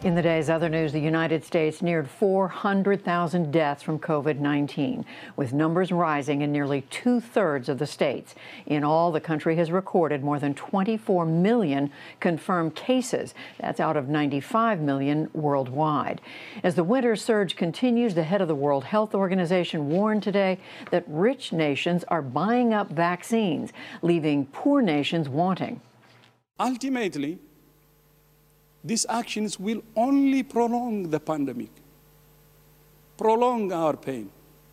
In the day's other news, the United States neared 400,000 deaths from COVID-19, with numbers rising in nearly two-thirds of the states. In all, the country has recorded more than 24 million confirmed cases. That's out of 95 million worldwide. As the winter surge continues, the head of the World Health Organization warned today that rich nations are buying up vaccines, leaving poor nations wanting. Ultimately, these actions will only prolong the pandemic, prolong our pain.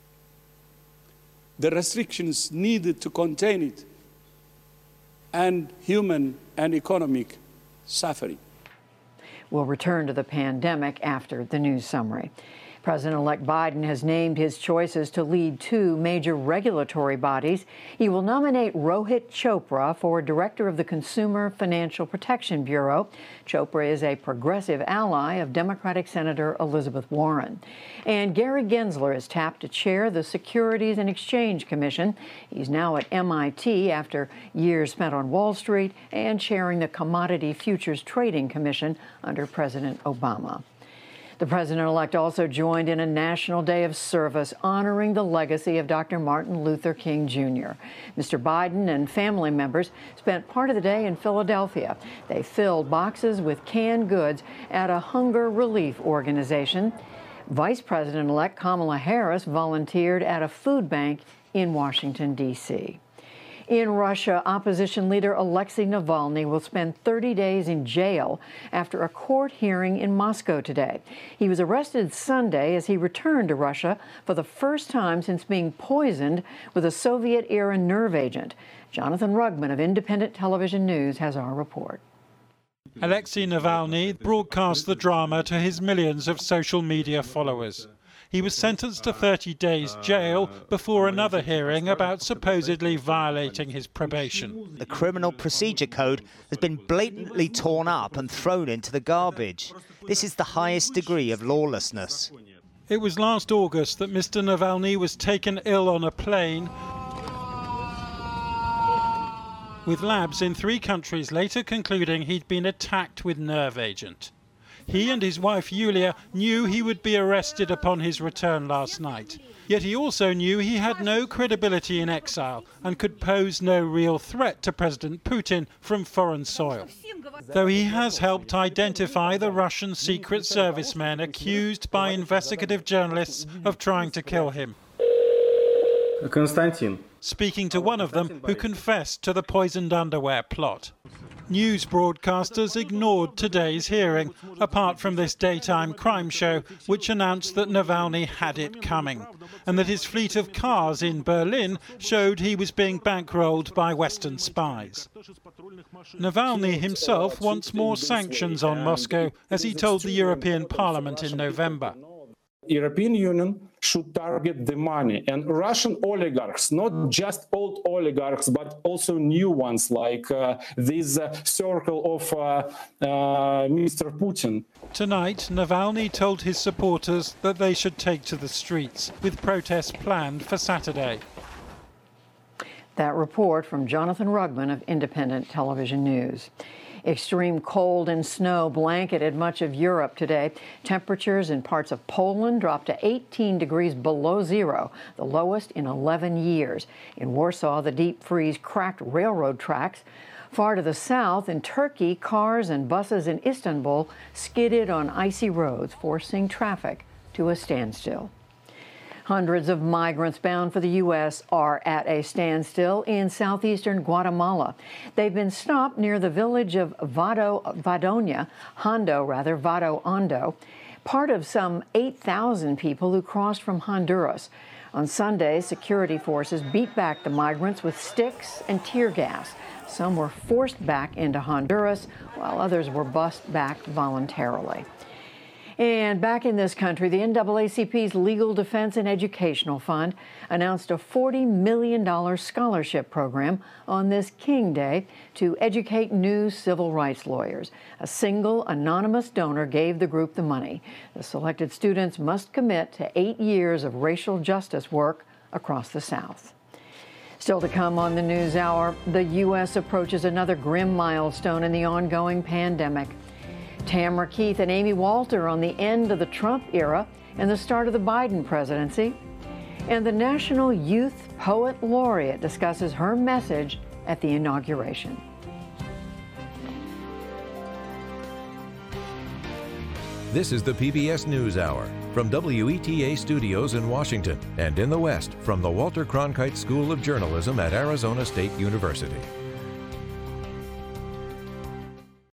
The restrictions needed to contain it, and human and economic suffering. We'll return to the pandemic after the news summary. President-elect Biden has named his choices to lead two major regulatory bodies. He will nominate Rohit Chopra for director of the Consumer Financial Protection Bureau. Chopra is a progressive ally of Democratic Senator Elizabeth Warren. And Gary Gensler is tapped to chair the Securities and Exchange Commission. He's now at MIT after years spent on Wall Street and chairing the Commodity Futures Trading Commission under President Obama. The president-elect also joined in a National Day of Service honoring the legacy of Dr. Martin Luther King, Jr. Mr. Biden and family members spent part of the day in Philadelphia. They filled boxes with canned goods at a hunger relief organization. Vice President-elect Kamala Harris volunteered at a food bank in Washington, D.C. In Russia, opposition leader Alexei Navalny will spend 30 days in jail after a court hearing in Moscow today. He was arrested Sunday as he returned to Russia for the first time since being poisoned with a Soviet-era nerve agent. Jonathan Rugman of Independent Television News has our report. Alexei Navalny broadcast the drama to his millions of social media followers. He was sentenced to 30 days jail before another hearing about supposedly violating his probation. The Criminal Procedure Code has been blatantly torn up and thrown into the garbage. This is the highest degree of lawlessness. It was last August that Mr. Navalny was taken ill on a plane, with labs in 3 countries later concluding he'd been attacked with nerve agent. He and his wife Yulia knew he would be arrested upon his return last night. Yet he also knew he had no credibility in exile and could pose no real threat to President Putin from foreign soil. Though he has helped identify the Russian Secret Service men accused by investigative journalists of trying to kill him. Konstantin. Speaking to one of them who confessed to the poisoned underwear plot. News broadcasters ignored today's hearing, apart from this daytime crime show, which announced that Navalny had it coming, and that his fleet of cars in Berlin showed he was being bankrolled by Western spies. Navalny himself wants more sanctions on Moscow, as he told the European Parliament in November. European Union should target the money and Russian oligarchs, not just old oligarchs, but also new ones like this circle of Mr. Putin. Tonight, Navalny told his supporters that they should take to the streets, with protests planned for Saturday. That report from Jonathan Rugman of Independent Television News. Extreme cold and snow blanketed much of Europe today. Temperatures in parts of Poland dropped to 18 degrees below zero, the lowest in 11 years. In Warsaw, the deep freeze cracked railroad tracks. Far to the south, in Turkey, cars and buses in Istanbul skidded on icy roads, forcing traffic to a standstill. Hundreds of migrants bound for the U.S. are at a standstill in southeastern Guatemala. They've been stopped near the village of Vado Hondo, part of some 8,000 people who crossed from Honduras. On Sunday, security forces beat back the migrants with sticks and tear gas. Some were forced back into Honduras, while others were bused back voluntarily. And back in this country, the NAACP's Legal Defense and Educational Fund announced a $40 million scholarship program on this King Day to educate new civil rights lawyers. A single anonymous donor gave the group the money. The selected students must commit to 8 years of racial justice work across the South. Still to come on the News Hour, the U.S. approaches another grim milestone in the ongoing pandemic. Tamara Keith and Amy Walter on the end of the Trump era and the start of the Biden presidency. And the National Youth Poet Laureate discusses her message at the inauguration. This is the PBS NewsHour from WETA Studios in Washington and in the West from the Walter Cronkite School of Journalism at Arizona State University.